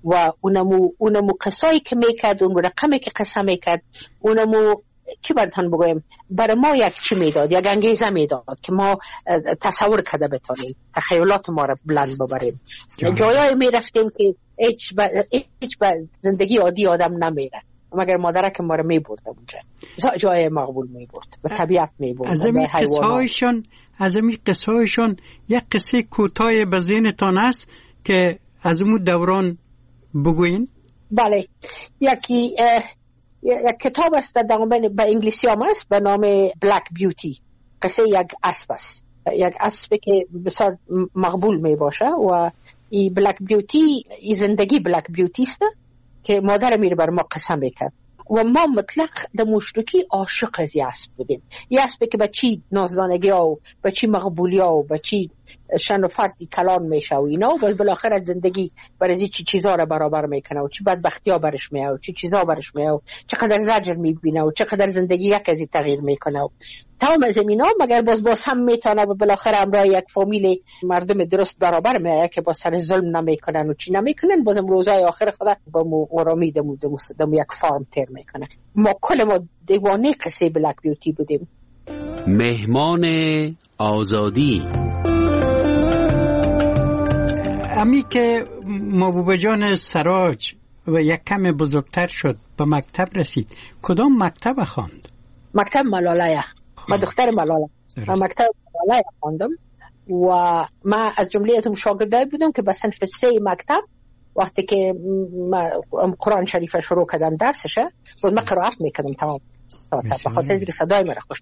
و اونمو قصایی که میکرد، اون رقمی که قصه میکرد، اونمو چی براتون بگویم، برای ما یک چی میداد، یک انگیزه میداد که ما تصور کرده بتونیم، تخیلات ما را بلند ببریم. جایایی میرفتیم که هیچ زندگی عادی آدم نمیره، مگر مادرک ما را میبرد اونجا، جای مقبول میبرد، به طبیعت میبرد. از این قصه هایشان یک قصه کوتاه به ذهنتان است که از اون دوران بگوین؟ بله، یک کتاب است به انگلیسی هم است به نام بلک بیوتی. قصه یک اسب است، یک اسب که بسیار مقبول می باشه و این بلک بیوتی، این زندگی بلک بیوتی است که مادر میره بر ما قسم میکرد و ما مطلق در مشرکی عاشق از این اسب بودیم. این اسب که به چی نازدانگی ها و به چی مقبولی ها و به چی شن و فردی کلان میشه و اینا، و بالاخره از زندگی برای چی چیزها را برابر میکنه و چی بدبختی ها برش میاد و چی چیزها برش میاد و چقدر زجر میبینه و چقدر زندگی یک از تغییر میکنه و تمام از اینا، مگر باز هم میتونه و بالاخره همراه یک فامیل مردم درست برابر میاد که با سر ظلم نمیکنن و چی نمیکنن، بازم روزای آخر خدا با مو آرامی دمو یک فارم تیر میکنه. ما دیوانه قصه بلک بیوتی بودیم. مهمان آزادی. امی که محبوب جان سراج و یک کم بزرگتر شد به مکتب رسید، کدام مکتب خواند؟ مکتب ملاله. من دختر ملاله. من مکتب ملاله خواندم و من از جمله از اون شاگردای بودم که به صنف 3 مکتب وقتی که قرآن شریف شروع کردم درسشه، بود من قرائت میکردم تمام به خاطر اینکه صدای من خوش.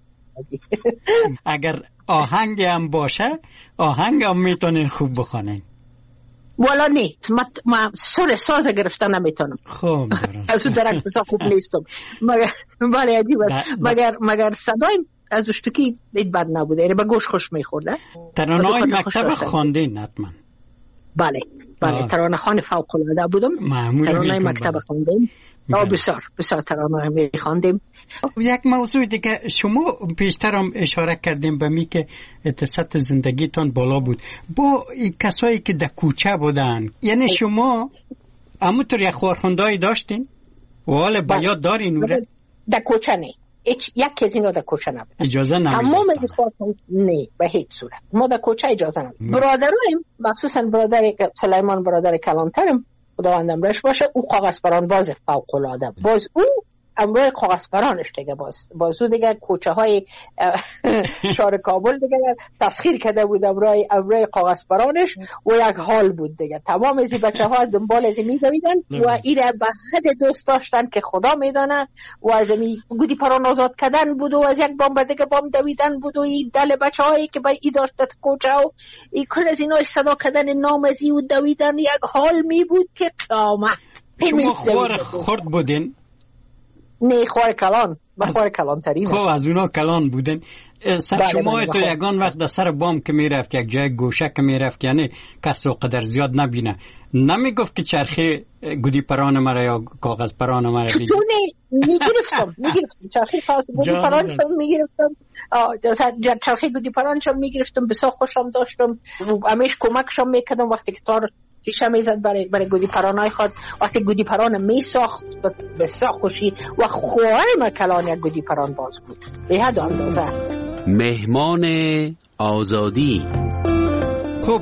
اگر آهنگ هم باشه، آهنگ هم میتونین خوب بخونین. والا نه، من سر ساز گرفتن نمیتونم. خوب درست. از اون درک بسا خوب نیستم. مگر عجیب است. مگر صدایم از اشتکی بد نبوده، یعنی به گوش خوش میخورده. ترانه‌های مکتب خواندین حتما؟ بله، ترانه خوان فوق العاده بودم. ترانه مکتب خواندیم. بسیار ترانه میخواندیم. یک موضوع دیگه، شما پیشتر هم اشاره کردیم به می که سطح زندگیتان بالا بود با کسایی که در کوچه بودن، یعنی شما همونطور یک خورخوندهایی داشتین و حال بیاد دارین اوره؟ در کوچه نه، یک از اینا در کوچه نبود، اجازه نمیدید تمام از خورخوند نه به هیچ صورت. ما در کوچه اجازه نمیدید. برادرایم مخصوصا برادر سلیمان، برادر کلانترم خداوندم رش باشه، او کاغذبران باز فوق العاده، باز او امروی کاغذبرانش دیگه باز او دیگه کوچه های شهر کابل دیگه تسخیر کرده بود امروی کاغذبرانش و یک حال بود دیگه. تمام از بچه ها دنبال از میدویدن و ایره به حد دوست داشتن که خدا میدانه و از گودی پران آزاد کردن بود و از یک بام دیگه بام دویدن بود و این دل بچه هایی که به ای داشتت کوچه و این کل از اینا صدا کردن نام از ای و دویدن یک حال می بود که قیامت. شما خورد بودین؟ نه، خوار کلان، با خوار کلان ترین. خب از اونا کلان بودن. سر شما تو یگان وقت در سر بام که میرفت، یک جای گوشه که میرفت، یعنی کس رو قدر زیاد نبینه، نمیگفت که چرخی گودی پران مرا یا کاغذ پران مرا بینه؟ تو نه، میگرفتم چرخی گودی پرانشم میگرفتم، چرخی گودی پرانشم میگرفتم، بسیار خوشم داشتم، همیش کمکشم میکردم وقتی که تار شیشه میزد برای گودی پرانای خود. وقتی گودی پران میساخت بسیار خوشی و خوارم کلان یک گودی پران باز بود به حد اندازه. مهمان آزادی. خب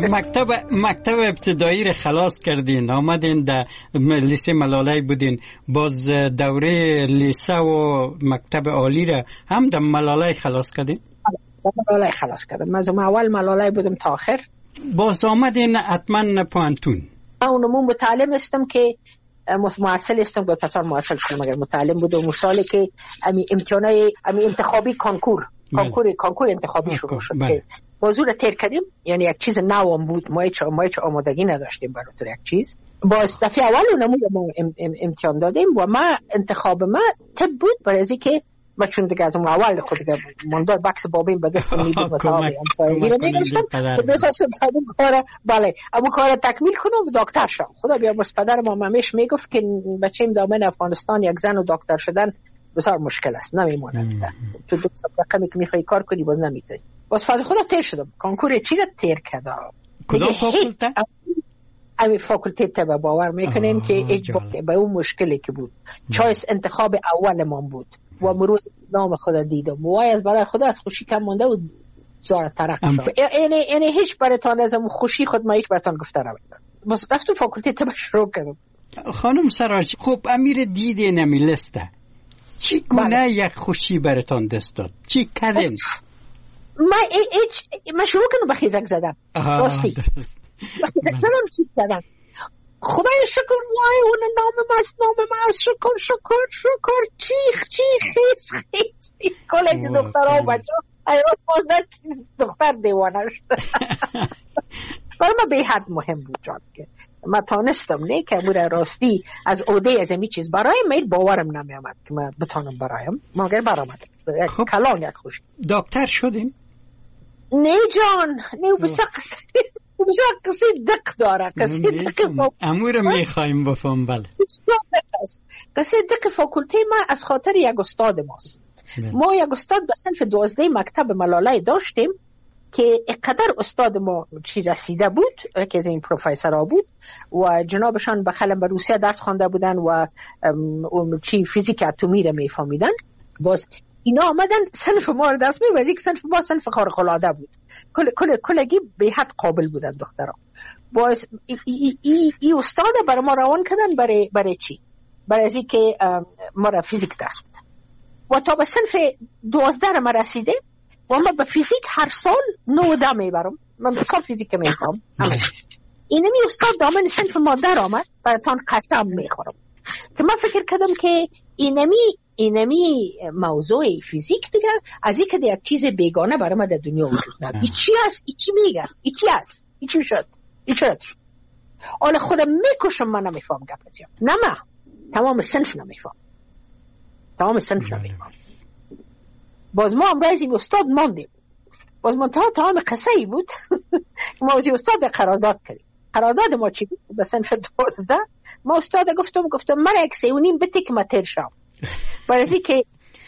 مکتب ابتدایی رو خلاص کردین، آمدین در لیسه ملاله بودین، باز دوره لیسه و مکتب عالی رو هم در ملاله خلاص کردین؟ ملاله خلاص کردم. من اول ملاله بودم تا آخر. باز آمدین حتما پوانتون. اونمون متعلم استم که معسل استم، با پسر معسل شدم، مگر متعلم بودم. مثالی که امتحانای انتخابی کانکور انتخابی شروع شد که بازور تیر کردیم، یعنی یک چیز نوام بود، ما هیچ آمادگی نداشتیم برای یک چیز. باز دفعه اول اونمون ما امتحان دادیم و ما انتخاب ما طب بود، برای از اینکه ما چون دیگه از اون اول خود دیگه ماندار بکس بابین به دست میدیم و تا میگیره میگشتم بخواستم همون کار، بله همون کار تکمیل کنم و دکتر شم. خدا بیامرز پدر ما همیشه میگفت که بچه‌م دامن افغانستان یک زن و دکتر شدن بسیار مشکل است، نمیمونه تو دو سال رقمی که میخوای کار کنی باز نمیتونی. باز فاز خدا تیر شدم. کانکور چی رو تیر کردم؟ کدام فاکولته؟ امی فاکولته طب باور میکنین که اجباری به اون مشکلی که بود چایس انتخاب اول من بود و امروز نام خدا دیدم و از برای خدا از خوشی کم مونده و زار ترق شد. یعنی هیچ براتان از اون خوشی خود ما هیچ براتان گفته نمیدونم. بس رفتم فاکولته طب شروع کردم. خانم سراج، خب امیر دیده نمی لسته چی گونه یک خوشی براتان دست داد؟ چی کردین؟ ما شروع کردم به خیزک زدن. راستی بخیزک چیز زدن. خدای شکر وای اون نام ماست شکر چیخ خیز کلید دخترها و بچه ایران مازد دختر دیوانه شد. برای ما به حد مهم بود جان که ما تانستم نه که بوده راستی از عهده از این چیز برایم میل باورم نمی آمد که ما بتانم برایم مگر برآمد. خب کلان یک خوش دکتر شدین؟ نه جان نه بسا قصه دق داره قصه دق امور میخوایم بفهم. بله قصه دق فاکولته ما از خاطر یک استاد ماست. ما یک استاد به صنف 12 مکتب ملاله داشتیم که اقدر استاد ما چی رسیده بود که از این پروفسورها بود و جنابشان بخلم به روسیه درس خوانده بودن و چی فیزیک اتمی را میفهمیدن. باز اینا آمدن صنف ما رو درس می‌دادن. یک صنف ما صنف خارق العاده بود. کلگی به حد قابل بودن دخترها. باز ای استاد برای ما روان کردن برای چی؟ برای از اینکه ما را فیزیک درس بودن. و تا به صنف 12 ما رسیده و من به فیزیک هر سال 19 میبرم. من بسیار فیزیک میخوام. اینمی استاد دامن صنف ما در آمد براتان قسم میخورم که من فکر کردم که اینمی موضوع فیزیک دیگه از این که یک چیز بیگانه برای ما در دنیا وجود نداره. چی هست؟ چی میگه؟ چی هست؟ چی شد؟ حالا خودم میکشم من نمیفهم گپتیم. نه من تمام صنف نمیفهم. باز ما امروز این استاد ماندیم. باز من تمام قصه ای بود ما از استاد قرارداد کردیم. قرارداد ما چی بود؟ به صنف 12 ما استاد گفتم من یک 3.5 بده که متر شم. برای اینکه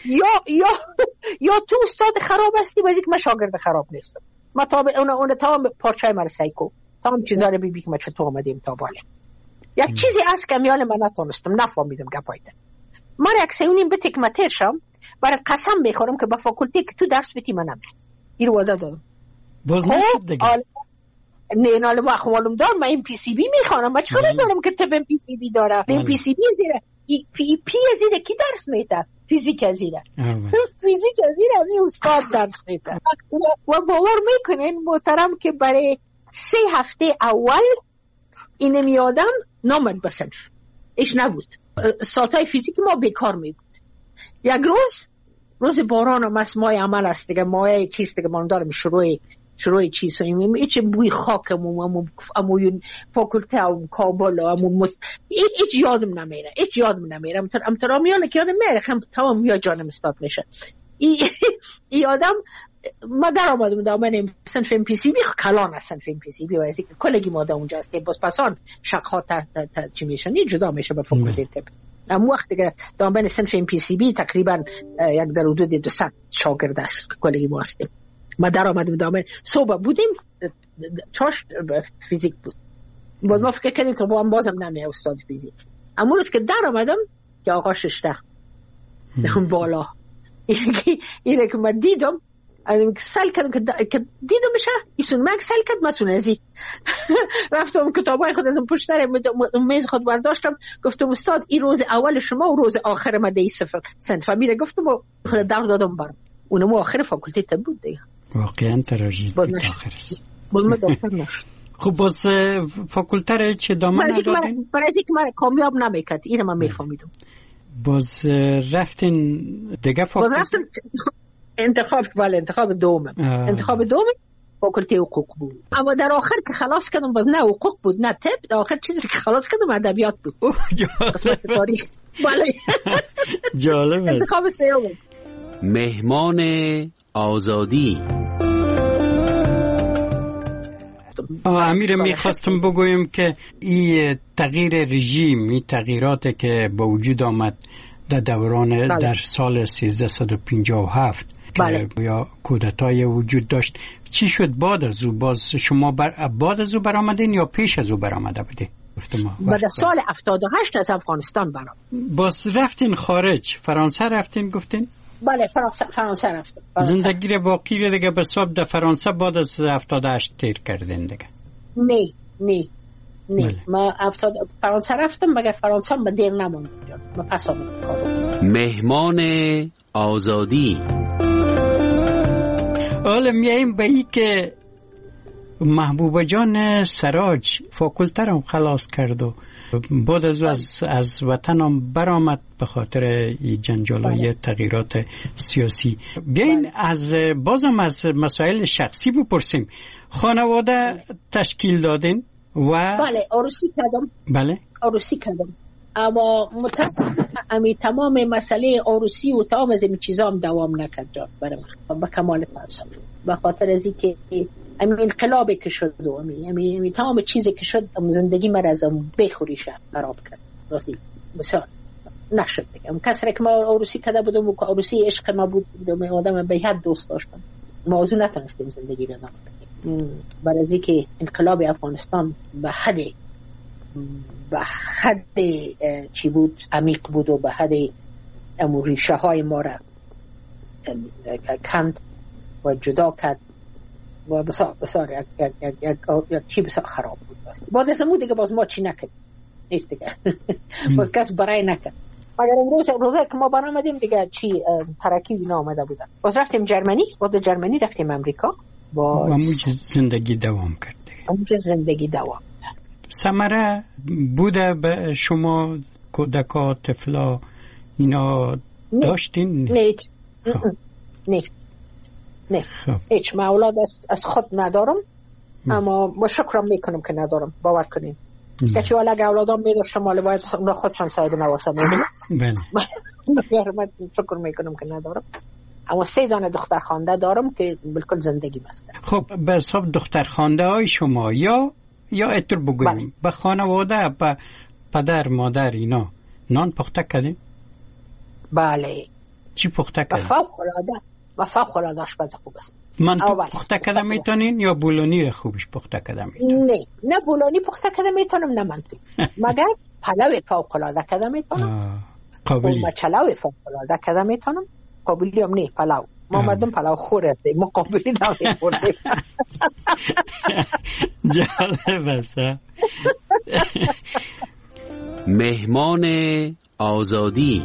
یا تو استاد خراب هستی برای اینکه من شاگرد خراب نیستم. ما اون تمام پارچه ما رو سایکو تمام چیزا رو ببین که ما چطور اومدیم تا بالا. یک چیزی از که میان من نتونستم نفهمیدم گپایده. من یک 3.5 بده که متر شم برای قسم بخورم که با فاکولته که تو درس بدی من نمیرم. این رو وعده دادم. باز نشد دیگه. نه نال ما اخوالم دار ما این پی سی بی میخوانم. ما چرا دارم که تب پی سی بی داره؟ این پی سی بی زیره پی زیره کی درس میده؟ فیزیک زیره. فیزیک زیره می استاد درس میده. و باور میکنین محترم که برای 3 هفته اول اینم یادم نامد به صنف. ایش نبود. ساعتای فیزیک ما بیکار می بود. یک روز باران هم از ماه عمل است دیگه. ماه چیز دیگه من دارم شروع چیز ایچ بوی خاکم امویون فاکولته هم کابل هم ایچ یادم نمیره امترا میانه که یادم میره تمام یا جانم استاد میشه. ای آدم ما در آمدم دامن صنف ام پی سی بی کلان است. صنف ام پی سی بی و از کلگی ماده اونجا است که باز پسان شقها چی میشن این جدا میشه به فاکولته طب. اما وقتی که دامن صنف ام پی سی بی تقریبا یک در حدود 200 شاگرد است کلگی ما هستیم. ما در آمدیم دامن صبح بودیم چاش فیزیک بود. باز ما فکر کردیم که با هم بازم نمیه استاد فیزیک. اما روز که در آمدم که آقا ششته اون بالا اینه که من دیدم سل کردم که دیدم میشه ایسون من سل کرد مسون ازی رفتم کتابای خود ازم پشت سر میز خود برداشتم گفتم استاد این روز اول شما و روز آخر من دی صنف میره. گفتم خود در دادم برم اونم آخر فاکولته طب بود دیگه. واقعا تراژدی بود آخر است. باز ما دکتر نشد. خب باز فاکولته را چه دامن ندادین؟ برای اینکه من کامیاب نمیکرد اینو من میفهمیدم. باز رفتین دیگه فاکولته؟ باز رفتم انتخاب دوم. انتخاب دوم فاکولته حقوق بود. اما در آخر که خلاص کردم باز نه حقوق بود نه طب. در آخر چیزی که خلاص کردم ادبیات بود. قسمت تاریخ. بله. جالب است. انتخاب سوم. مهمان آزادی. امیر میخواستم بگویم که این تغییر رژیم، این تغییراتی که با وجود آمد در دوران در سال 1357 بله. یا کودتای وجود داشت. چی شد بعد از او؟ باز شما بعد از او برآمدین یا پیش از او برآمده بودین؟ بعد سال 78 از افغانستان برام. باز رفتین خارج، فرانسه رفتین گفتین؟ بله فرانسه رفتم. زندگی رو باقی دیگه به حساب در فرانسه بعد از 78 تیر کردین دیگه؟ نه بله. ما فرانسه رفتم مگر فرانسه هم به دیر نموند. ما پس آمدم. مهمان آزادی. حالا میاییم به این که محبوبه جان سراج فاکولته رو خلاص کرد و بعد از وطن هم برآمد به خاطر جنجالای تغییرات سیاسی. بیاین از بازم از مسائل شخصی بپرسیم. خانواده تشکیل دادین و بله عروسی کردم. بله عروسی کردم اما متاسفانه امی تمام مسئله عروسی و تمام از این چیزا هم دوام نکرد جان برای من به کمال تاسف به خاطر از اینکه امی انقلابی که شد و امی تمام چیزی که شد زندگی من از بخوریش خراب کرد. راستی بسیار نشد دیگه. کسی که ما عروسی کرده بودم و عروسی عشق ما بود و آدم به حد دوست داشتم موضوع نتونستیم زندگی رو ادامه بدیم برای از اینکه انقلاب افغانستان به حد چی بود عمیق بود و به حد ریشه های ما را کند و جدا کرد و بسیار یک چی بسیار خراب بود. بعد از اون دیگه باز ما چی نکرد نیست دیگه باز کس برای نکرد مگر روزه که ما برآمدیم دیگه چی ترکی اینا آمده بودن. باز رفتیم جرمنی، بعد جرمنی رفتیم امریکا و همونجا زندگی دوام کرد. همونجا زندگی دوام. ثمره بوده به شما کودکا طفلا اینا داشتین؟ نه هیچ ما اولاد از خود ندارم اما با شکرم میکنم که ندارم. باور کنین کچی والا اگه اولادام میداشتم ولی باید خودشان ساید نواسم. بله من شکر میکنم که ندارم اما 3 دانه دختر خوانده دارم که بالکل زندگی بسته. خب به حساب دختر خوانده های شما یا اتر بگویم به خانواده به پدر مادر اینا نان پخته کردیم؟ بله. چی پخته کردیم؟ و فوق العاده آشپز خوب است. من پخته کردم میتونین یا بولونی رو خوبش پخته کردم میتونین؟ نه بولونی پخته کردم میتونم نه منطقی مگر پلو فوق العاده کردم میتونم. قابلی مچلو فوق العاده کردم میتونم. قابلی هم نه پلو ما مردم پلو خور هستیم ما قابلی نمیخوریم. جالب است. مهمان آزادی.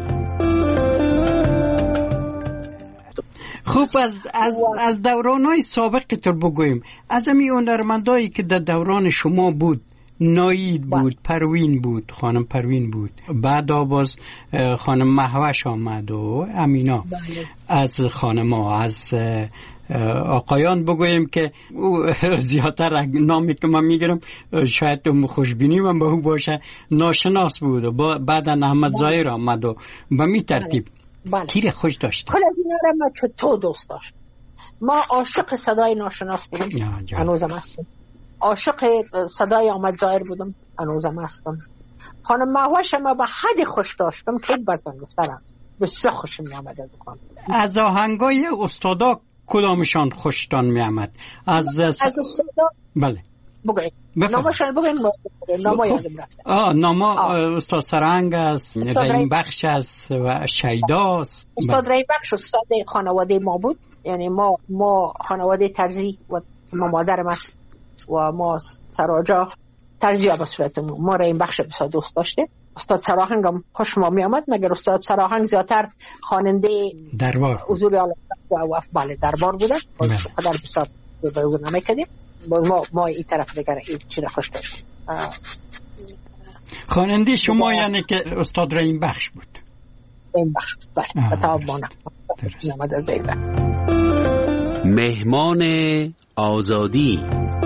خوب از دوران‌های سابق که بگوییم از همین هنرمندایی که در دوران شما بود نایید بود، پروین بود، خانم پروین بود، بعد باز خانم مهوش آمد و امینا. از خانم‌ها از آقایان بگوییم که او زیادتر نامی که من میگیرم شاید تو خوشبینی من به او باشه ناشناس بود و بعد احمد ظاهر آمد و به می ترتیب تیر خوش داشت. کل از اینا را من چطور دوست داشت. ما عاشق صدای ناشناس بودم هنوزم هستم. عاشق صدای احمد ظاهر بودم هنوزم هستم. خانم مهوش ما به حد خوش داشتم که براتون گفتم بسیار خوشم میامد. از آهنگای استادا کدامشان خوشتان میامد؟ از استادا بله بگوید نامشان بگوید ناما یادم رفته. ناما استاد سرهنگ است، رحیم بخش است و شیداست. استاد رحیم بخش استاد خانواده ما بود. یعنی ما خانواده ترزی و ما مادرم است و ما سراجا ترزی ها به صورتمون. ما رحیم بخش بسیار دوست داشته. استاد سراهنگ هم خوش ما می آمد مگر استاد سراهنگ زیادتر خواننده دربار حضور اعلی و بله دربار بودن. قدر بسیار به او نمیکردیم. ما این طرف دیگر این چیز خوش داشتیم. خواننده شما یعنی که استاد رحیم بخش بود. رحیم بخش بله بطاب مانم نمد از دیگر. مهمان آزادی.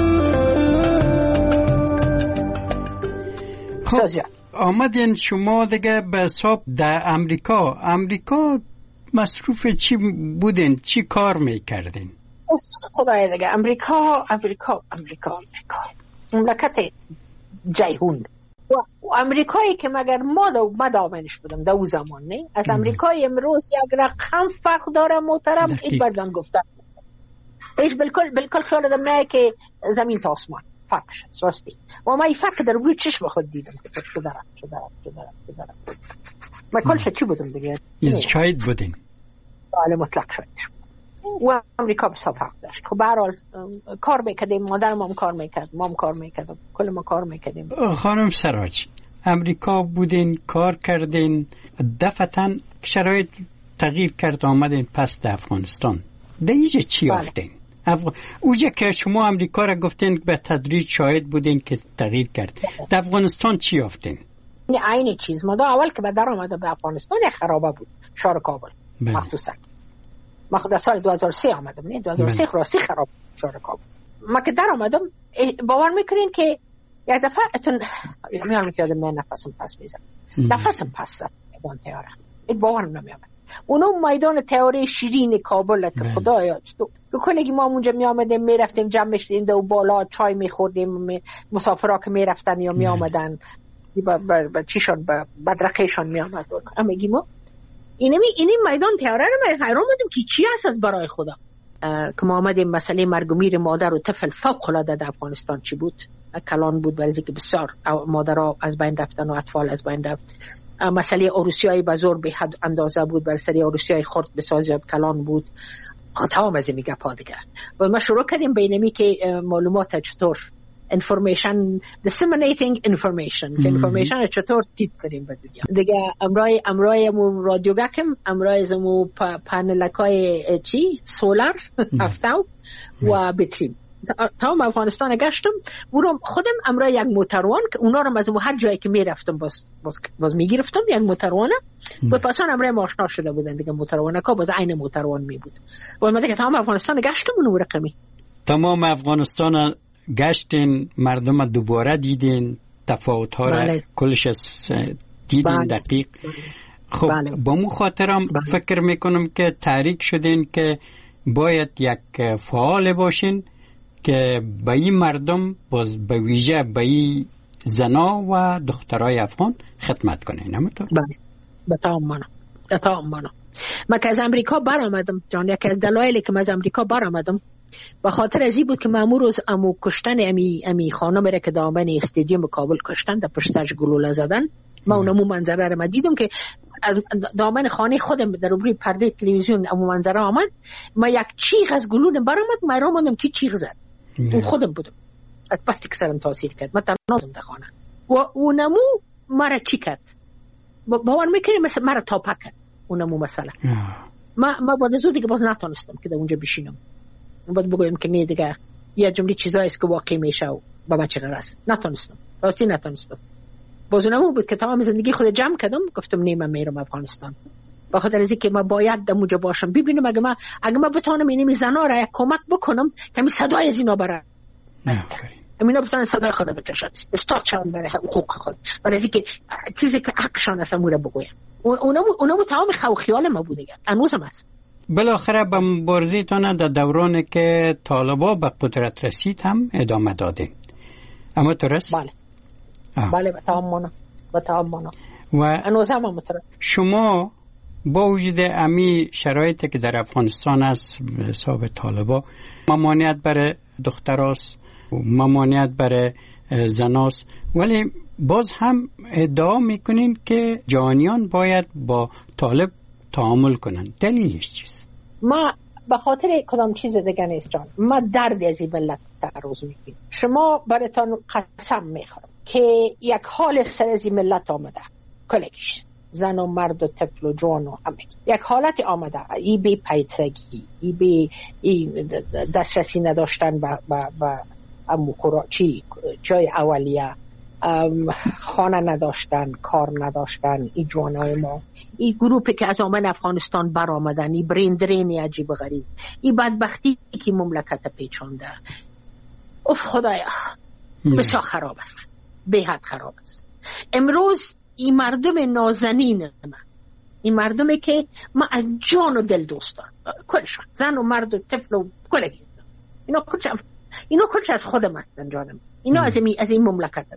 خب آمدین شما دیگه به حساب در امریکا مصروف چی بودین؟ چی کار میکردین؟ خدای دیگه امریکا مملکت جیهون و امریکایی که مگر ما دامنش بودم در اون زمان نه از امریکای امروز یک رقم فرق داره محترم. این بردن گفتن ایش بالکل خیال دارم نه که زمین تا آسمان فرق شد راستی. و ما این فرق در روی چشم خود دیدم که چه دارم ما کلش چی بودم دیگه شاید بودین بله مطلق شاید و امریکا بسا فرق داشت. خب برحال کار میکردیم، مادرم هم کار میکرد، مام کار میکرد، کل ما کار میکردیم. خانم سراج امریکا بودین کار کردین، دفعتاً شرایط تغییر کرد آمدین پس در افغانستان. در اینجا چی یافتین؟ اوجه که شما امریکا را گفتین به تدریج شاهد بودین که تغییر کرد، در افغانستان چی یافتین؟ عین چیز. ما اول که به در آمده به افغانستان خرابه بود شهر کابل مخصوصا. ما خود سال 2003 آمدم، نه 2003 راستی خراب شهر کابل. ما که در آمدم باور میکنین که یک دفعه اتون میام که من نفسم پس میزنم، نفسم پس زد میدان تیاره. این باورم نمیامد. اونم میدان تئوری شیرین کابل که خدایا تو کلگی ما اونجا می آمدیم میرفتیم جمع میشدیم دو بالا چای میخوردیم، مسافرها که میرفتن یا می آمدن با چیشان با بدرقهشان می آمد. اما میگیم اینی میدان تئوری رو من حیران بودم که چی هست از برای خدا. که ما آمدیم مسئله مرگ و میر مادر و طفل فوق العاده در افغانستان چی بود، کلان بود برای که بسیار مادرها از بین رفتن و اطفال از بین رفت. مسئله عروسی‌های بزرگ به حد اندازه بود، برای سری عروسی‌های خرد بسیار زیاد کلان بود. تمام از این گپا دیگه و ما شروع کردیم بینمی که معلومات چطور information disseminating information که information چطور تیپ کنیم به دنیا دیگه. امرای رادیو گکم، امرای زمو پانلکای چی سولار هفتاو و بتریم تمام افغانستان گشتم. خودم امرای یک موتروان که اونا رو از هر جایی که میرفتم باز میگرفتم یک موتروانه و پسان امرای ماشنا شده بودن دیگه. موتروانه که باز عین موتروان می بود و من دیگه تمام افغانستان گشتم اون رقمی. تمام افغانستان گشتین، مردم دوباره دیدین، تفاوت‌ها را کلش دیدین دقیق. خب با مو خاطرم فکر میکنم که تحریک شدین که باید یک فعال باشین که به این مردم باز به ویژه به این زنا و دخترای افغان خدمت کنین. همونطور؟ بله به تمام مانا. من که از امریکا برآمدم جان، یکی از دلایلی که من از امریکا برآمدم به خاطر ازی بود که مامور روز امو کشتن امی خانم را که دامن استادیوم کابل کشتن در پشتش گلوله زدن. ما اونمو منظره را من دیدم که از دامن خانه خودم در روی پرده تلویزیون امو منظره آمد. ما یک چیغ از گلوله برآمد، ما را ماندم که چیغ زد. اون خودم بودم. از پس سرم تاثیر کرد. من تنها در خانه و اونمو مرا چی کرد باور میکنی مثلا مرا تاپا کرد. اونمو مثلا ما بعد از دیگه باز نتونستم که در اونجا بشینم. باید بگویم که نه دیگه یه جمله چیزایی است که واقعی میشه و با من چه غرض. نتونستم راستی نتونستم. باز اونمو بود که تمام زندگی خود جمع کردم گفتم نه من میرم افغانستان به خاطر از اینکه من باید در اونجا باشم ببینم اگه من بتونم این زنا را یک کمک بکنم که می صدای از اینا برای اینا بتونن صدای خود بکشن استاچان برای حقوق خود برای اینکه چیزی که حقشان است امور بگویم. اونمو تمام خیال ما بوده هنوزم هست. بالاخره به مبارزیتان در دوران که طالبا به قدرت رسید هم ادامه دادین. اما درست؟ بله به تمام مانا و هنوزم هم شما با وجود امی شرایطی که در افغانستان است به حساب طالبا، ممانعت برای دختراست، ممانعت برای زناست، ولی باز هم ادعا میکنین که جوانیان باید با طالب تعامل کنن. دلیلش چیست؟ ما به خاطر کدام چیز دیگه نیست جان. ما درد از این ملت تعرض میکنیم. شما براتون قسم میخورم که یک حال سر از این ملت آمده کلگیش زن و مرد و طفل و جوان و همه یک حالت آمده. ای بی پیترگی، ای بی دسترسی نداشتن با امو چی جای اولیه، خانه نداشتن، کار نداشتن. ای جوانای ما، ای گروپی که از آمن افغانستان بر آمدن، ای برندرینی عجیب غریب، ای بدبختی که مملکت پیچانده. اف خدایا بسیار خراب است، به حد خراب است. امروز این مردم نازنین این مردمی که ما از جان و دل دوستان کلشان، زن و مرد و طفل و کلگیز، اینا کلش از خودم هستن جانم. اینا از این مملکت هست.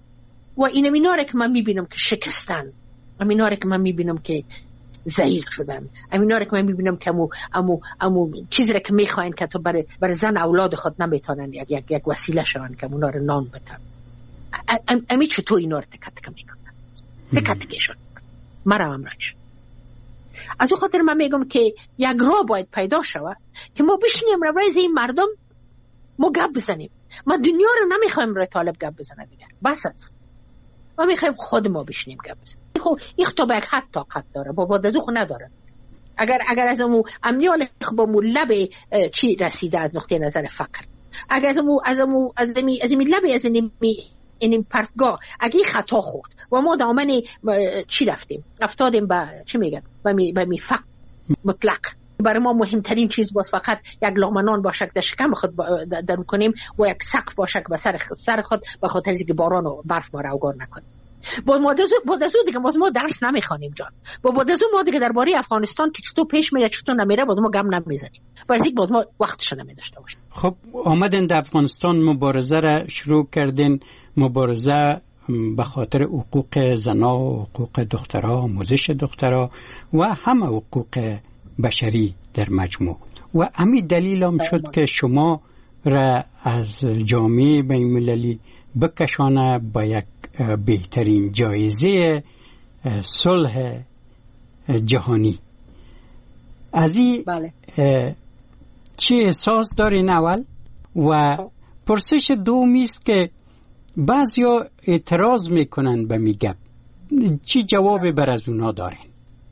و این امیناره که من میبینم که شکستن، امیناره که من میبینم که ضعیف شدن، امیناره که من میبینم که امو چیزی را که میخواین که تو برای زن اولاد خود نمیتونن یک وسیله شون که اونا رو نان بدن. امی چطور اینا رو تکتک میکنن، تکتکشون مرا امرش. از اون خاطر من میگم که یک راه باید پیدا شود که ما بشینیم روی این مردم ما گپ بزنیم. ما دنیا رو نمیخوایم روی طالب گپ بزنه دیگه، بس است. ما میخوایم خود ما بشینیم گپ بزنیم. خب این خطابه یک حد طاقت داره، با دزو خو نداره. اگر از امو امنیال با مو لب چی رسیده از نقطه نظر فقر، اگر از امی لب از این پرتگاه اگه خطا خورد و ما دامن چی رفتیم افتادیم به چی میگن به می فقر مطلق، برای ما مهمترین چیز باز فقط یک لامنان باشه که در شکم خود درو کنیم و یک سقف باشه که به سر خود به خاطر اینکه باران و برف ما رو اوگار نکنیم. با دزو دیگه ما درس نمیخوانیم جان. با دزو ما دیگه درباره افغانستان که چطور پیش میره چطور نمیره باز ما گم نمیزنیم، برای اینکه باز ما وقتش نمیداشته باشیم. خب آمدن در افغانستان مبارزه را شروع کردین، مبارزه به خاطر حقوق زنا و حقوق دخترها، آموزش دخترها و همه حقوق بشری در مجموع. و همین دلیل هم شد که شما را از جامعه بین‌المللی بکشانه با یک بهترین جایزه صلح جهانی. از این چی احساس دارین اول؟ و پرسش دومی است که بعضیا اعتراض میکنن به میگم، چی جواب بر از اونا دارین؟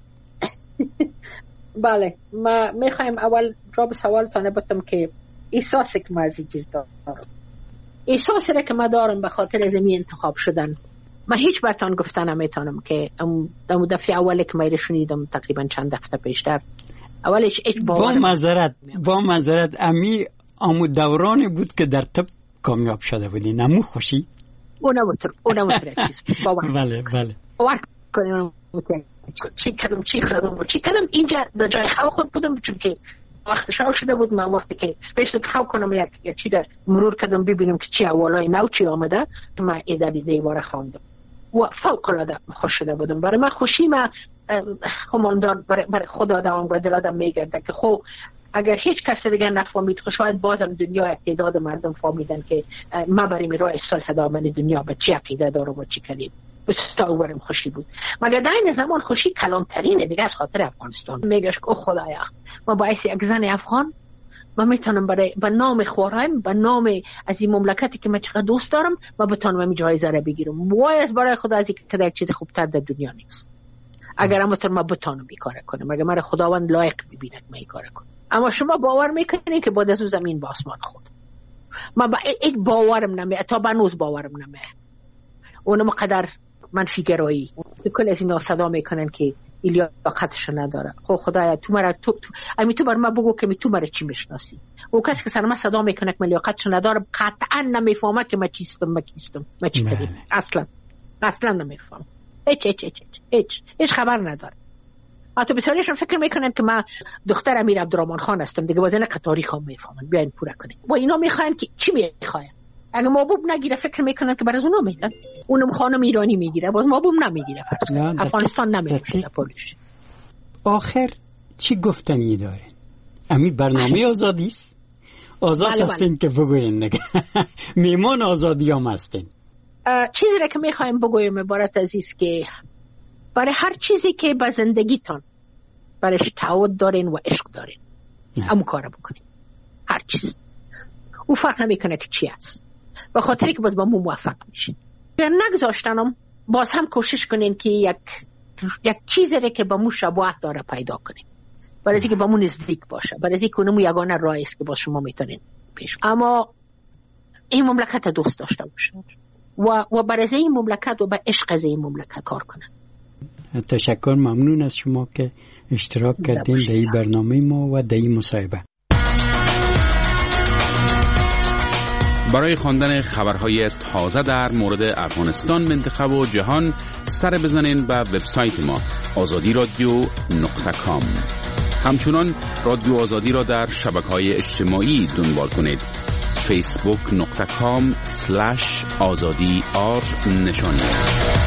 بله، ما میخوایم اول جواب سوالتان بدم که احساسی که ما از این چیز دارم، احساسی را که ما دارم به خاطر از می انتخاب شدن، من هیچ برتان گفتن نمیتونم که اون دفعه اولی که ما شنیدم تقریبا چند هفته پیشتر اولش با معذرت امی امو دورانی بود که در طب کامیاب شده بودین، امو خوشی اونم چیز بله باور کنیم چی کردم اینجا در جای خود بودم، چون که وقت شاو شده بود. من وقتی که سپیشل خواهم کنم یک چی در مرور کردم ببینم که چی اولای نو چی آمده، من ایده دیواره خواندم و فوق العاده خوش شده بودم. برای من خوشی من هماندان برای خدا دوام و دل آدم میگرده که خب اگر هیچ کس دیگه نفهمید خب شاید بازم دنیا تعداد مردم فهمیدن که ما برای راه اصلاح دامن دنیا به چی عقیده دارم و چی کلیم. بسیار خوشی بود. مگر در این زمان خوشی کلانترینه دیگه از خاطر افغانستان. میگش که خدایا ما باعث یک زن افغان ما میتونم برای به نام خورایم، به نام از این مملکتی که من چقدر دوست دارم ما بتونم همین جایزه را بگیرم. وای از برای خدا از اینکه یک چیز خوبتر در دنیا نیست. اگر ما بتونم این کار کنم، اگر من خداوند لایق ببینه که من این کار کنم. اما شما باور میکنید که بعد از اون زمین به آسمان خود ما با این باورم نمیاد، تا بنوز باورم نمیاد. اونم قدر من فکرایی کل از اینا صدا میکنن که ایلیا قدرش نداره. خب خدایا تو مرا تو بر ما بگو که تو مرا چی میشناسی. او کسی که سر ما صدا میکنه که من لیاقتش نداره قطعا نمیفهمه که من چیستم من چی کردم. اصلا نمیفهم. هیچ خبر نداره. حتی بسیاریشون فکر میکنن که من دختر امیر عبدالرحمن خان هستم دیگه، واسه که تاریخ هم میفهمن. بیاین پورا کنین و اینا میخواین که چی میخواین. اگه محبوب نگیره فکر میکنن که برای اونا میدن، اونم خانم ایرانی میگیره باز محبوب نمیگیره. فرض کن افغانستان نمیشه پولش. آخر چی گفتنی داره؟ امی برنامه آزادی است. آزاد هستین که بگوین نگه. میمان آزادی هم هستین. چیزی را که میخوایم بگویم عبارت عزیز که برای هر چیزی که به زندگیتان برایش تعهد دارین و عشق دارین همون کار بکنین. هر چیز او فرق نمیکنه که چی است، به خاطری که باز با مو موفق میشین. اگر نگذاشتنم باز هم کوشش کنین که یک چیزی که با مو شباهت داره پیدا کنین، برای اینکه با مو نزدیک باشه، برای اینکه اونمو یگانه راهی است که با شما میتونین پیش. اما این مملکت دوست داشته باشین و برای این مملکت و به عشق از این مملکت کار کنن. تشکر، ممنون از شما که اشتراک کردین در این برنامه ما و در این مصاحبه. برای خواندن خبرهای تازه در مورد افغانستان، منطقه و جهان سر بزنین به وبسایت ما azadi.radio.com. همچنان رادیو آزادی را در شبکه‌های اجتماعی دنبال کنید. facebook.com/azadi کار نشان می‌دهد.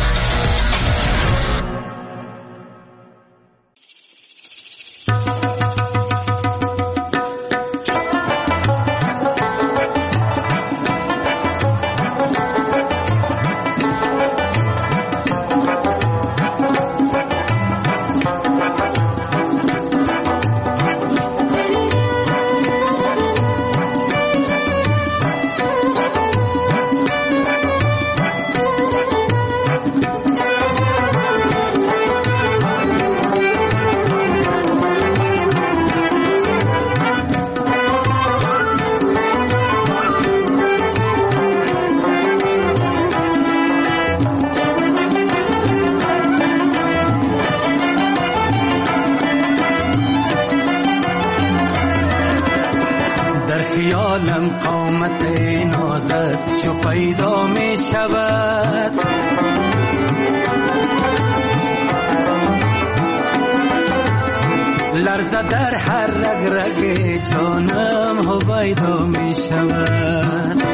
خیالم قامت نازت چو پیدا می شود، لرزه در هر رگ رگ جانم هویدا می شود.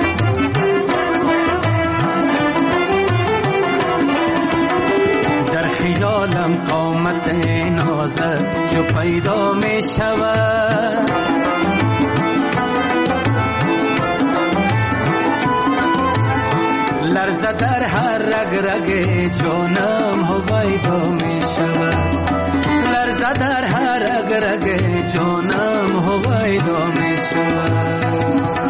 در خیالم قامت نازت چو پیدا می شود، لرزه در هر رگ رگ جانم هویدا می شود، لرزه در هر رگ رگ جانم هویدا می شود.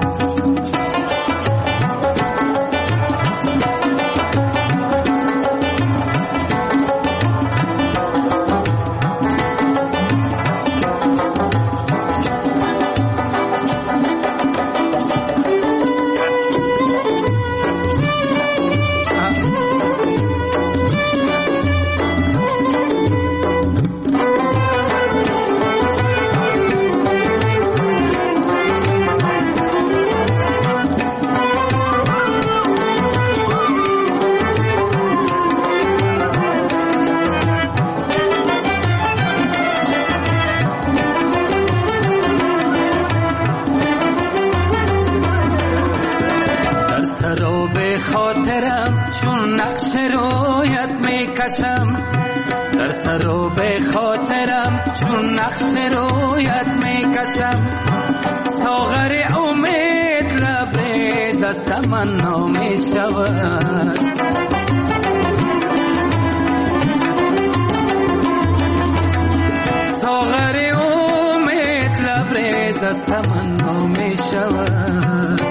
سراب خاطرم چون نقش رویت می کشم، در سراب خاطرم چون نقش رویت می کشم، ساغر امید لبریز از تمنا می شود، ساغر امید لبریز از تمنا می شود.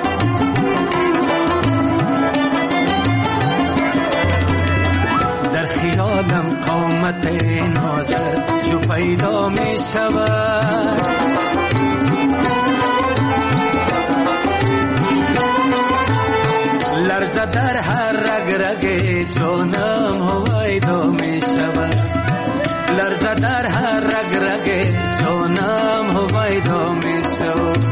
خیالم قامت نازت چو پیدا می شود، لرزه در هر رگ رگ جانم هویدا می شود، لرزه در هر رگ رگ جانم هویدا می شود.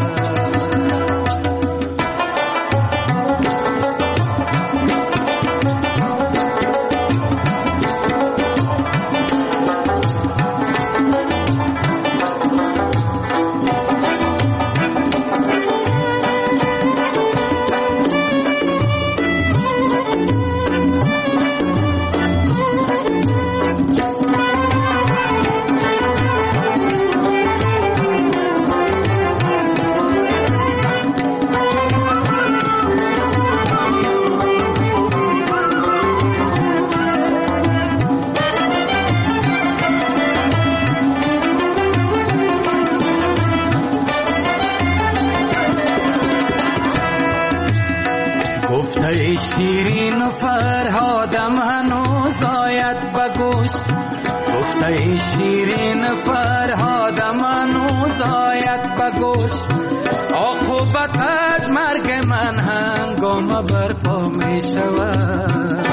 گفته شیرین و فرهادم هنوز آید بگوش، گفته شیرین فرهادم هنوز آید بگوش، عاقبت از مرگ من هنگام برپا می شود،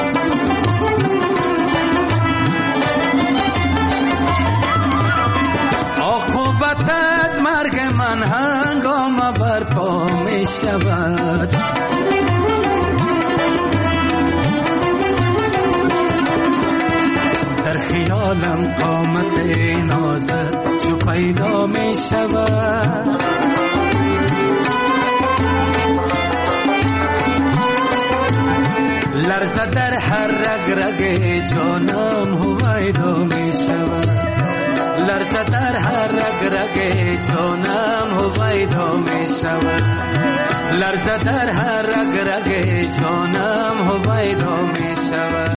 عاقبت از مرگ من هنگام برپا می شود. در خیالم قامت نازت چو پیدا می شود، لرزه در هر رگ رگ جانم هویدا می شود لرزه در هر رگ رگ جانم هویدا می شود لرزه در هر رگ رگ جانم هویدا می شود